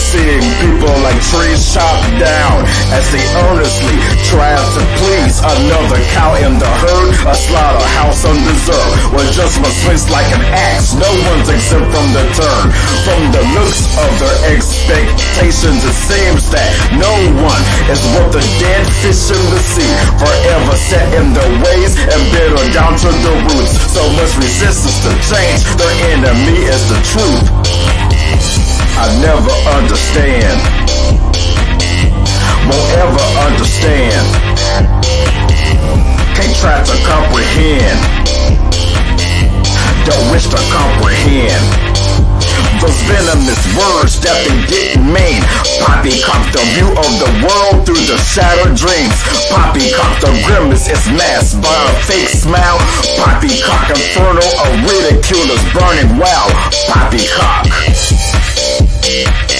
seeing people like trees chopped down as they earnestly try to please another cow in the herd. A slaughterhouse undeserved, where judgment swings like an axe. No one's exempt from the turn. From the looks of their expectations, it seems that no one is worth a dead fish in the sea, forever set in their ways and bitter down to the roots. So much resistance to change, their enemy is the truth. I never understand, won't ever understand, can't try to comprehend, don't wish to comprehend those venomous words that they didn't mean. Poppycock the view of the world through the shattered dreams. Poppycock the grimace is masked by a fake smile. Poppycock inferno, a ridiculous burning wow. Poppycock.